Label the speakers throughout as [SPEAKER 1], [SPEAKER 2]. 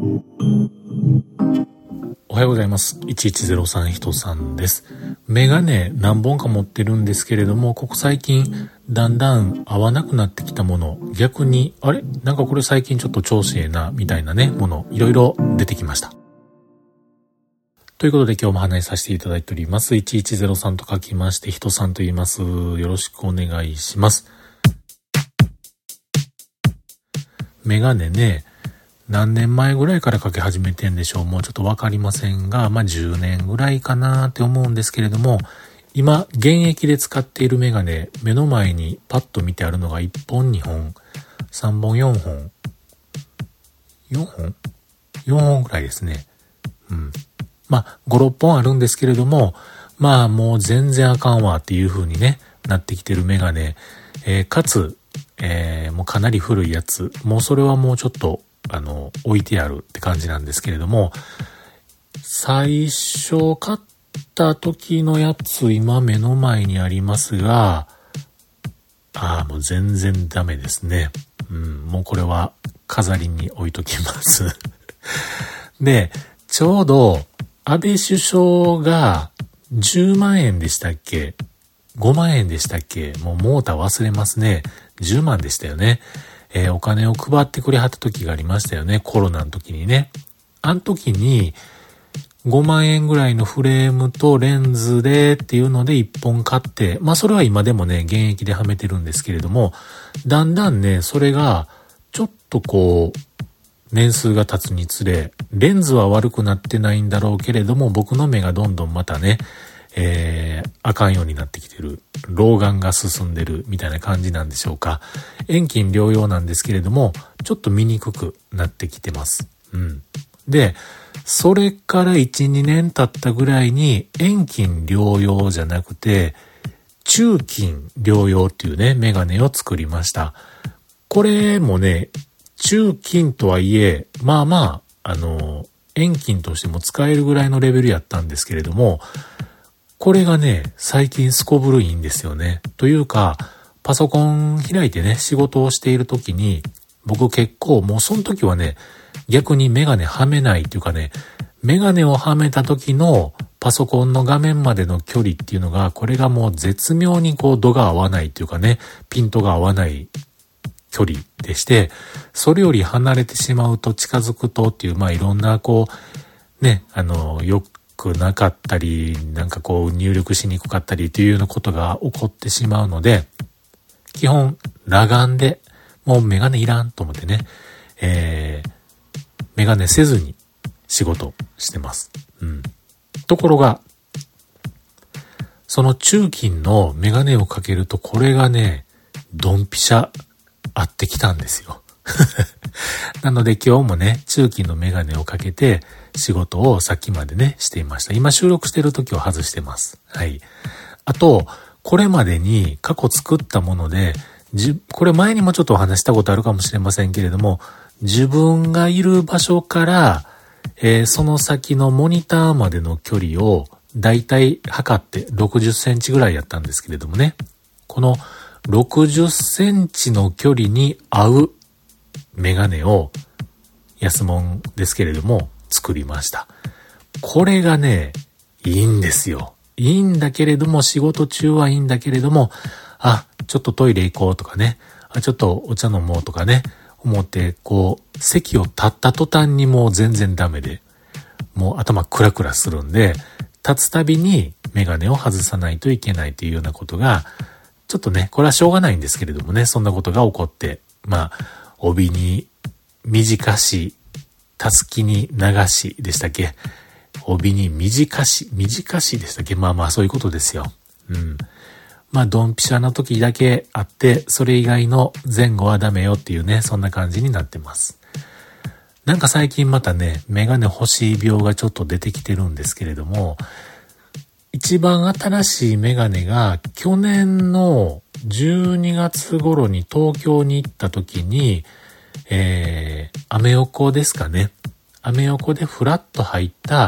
[SPEAKER 1] おはようございます。1103人さんです。メガネ何本か持ってるんですけれども、ここ最近だんだん合わなくなってきたもの、逆になんかこれ最近ちょっと調子ええなみたいなねものいろいろ出てきました。ということで今日も話させていただいております。1103と書きまして人さんと言います。よろしくお願いします。メガネね、何年前ぐらいからかけ始めてんでしょう。もうちょっとわかりませんが、10年ぐらいかなって思うんですけれども、今現役で使っているメガネ、目の前にパッと見てあるのが1本2本3本4本4本ぐらいですね。5、6本あるんですけれども、もう全然あかんわっていう風にねなってきてるメガネ、かつ、もうかなり古いやつ、もうそれはもうちょっと置いてあるって感じなんですけれども、最初買った時のやつ今目の前にありますが、もう全然ダメですね。もうこれは飾りに置いときますで、ちょうど安倍首相が10万円でしたっけ5万円でしたっけ、もうモーター忘れますね。10万でしたよね。お金を配ってくれはった時がありましたよね。コロナの時にね。あの時に5万円ぐらいのフレームとレンズでっていうので1本買って、それは今でもね、現役ではめてるんですけれども、だんだんね、それがちょっと年数が経つにつれ、レンズは悪くなってないんだろうけれども、僕の目がどんどんまたね、あかんようになってきてる。老眼が進んでるみたいな感じなんでしょうか。遠近療養なんですけれども、ちょっと見にくくなってきてます。で、それから1、2年経ったぐらいに遠近療養じゃなくて、中近療養っていうね、メガネを作りました。これもね、中近とはいえ、遠近としても使えるぐらいのレベルやったんですけれども、これがね、最近すこぶるいいんですよね。というか、パソコン開いてね、仕事をしている時に、僕結構もうその時はね、逆にメガネはめないっていうかね、メガネをはめた時のパソコンの画面までの距離っていうのが、これがもう絶妙に度が合わないっていうかね、ピントが合わない距離でして、それより離れてしまうと近づくとっていう、いろんなよくなかったり、入力しにくかったりというようなことが起こってしまうので、基本裸眼でもうメガネいらんと思ってね、メガネせずに仕事してます。ところが、その中近のメガネをかけるとこれがね、ドンピシャ合ってきたんですよ。なので今日もね、中近のメガネをかけて仕事をさっきまでね、していました。今収録してる時は外してます。はい。あと、これまでに過去作ったもので、これ前にもちょっとお話したことあるかもしれませんけれども、自分がいる場所から、その先のモニターまでの距離をだいたい測って60センチぐらいやったんですけれどもね、この60センチの距離に合うメガネを安物ですけれども作りました。これがね、いいんですよ。いいんだけれども、仕事中はいいんだけれども、ちょっとトイレ行こうとかね、ちょっとお茶飲もうとかね、思って席を立った途端にもう全然ダメで、もう頭クラクラするんで、立つたびにメガネを外さないといけないというようなことが、ちょっとね、これはしょうがないんですけれどもね、そんなことが起こって、帯に短し、たすきに流しでしたっけ？帯に短しでしたっけ？そういうことですよ。ドンピシャな時だけあって、それ以外の前後はダメよっていうね、そんな感じになってます。最近またね、メガネ欲しい病がちょっと出てきてるんですけれども、一番新しいメガネが去年の12月頃に東京に行った時に、アメ横ですかね。アメ横でフラッと入った、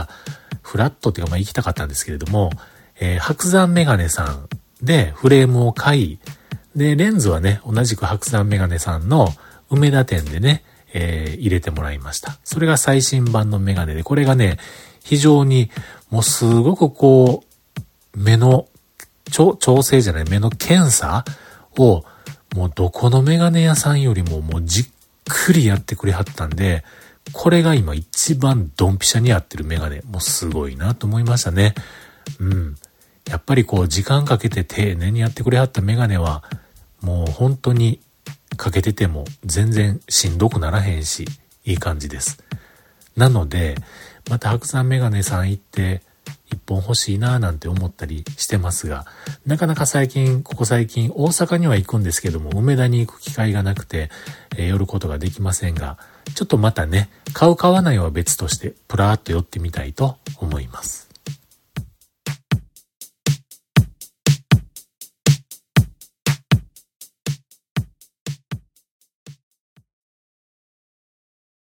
[SPEAKER 1] フラットっていうか行きたかったんですけれども、白山メガネさんでフレームを買い、で、レンズはね、同じく白山メガネさんの梅田店でね、 入れてもらいました。それが最新版のメガネで、これがね、非常にもうすごくこう、目の調整じゃない、目の検査をもうどこのメガネ屋さんよりももうじっくりやってくれはったんで、これが今一番ドンピシャに合ってるメガネ、もうすごいなと思いましたね。やっぱりこう時間かけて丁寧にやってくれはったメガネは、もう本当にかけてても全然しんどくならへんし、いい感じです。なので、また白山メガネさん行って一本欲しいななんて思ったりしてますが、なかなかここ最近大阪には行くんですけども、梅田に行く機会がなくて、寄ることができませんが、ちょっとまたね、買う買わないは別として、プラーっと寄ってみたいと思います。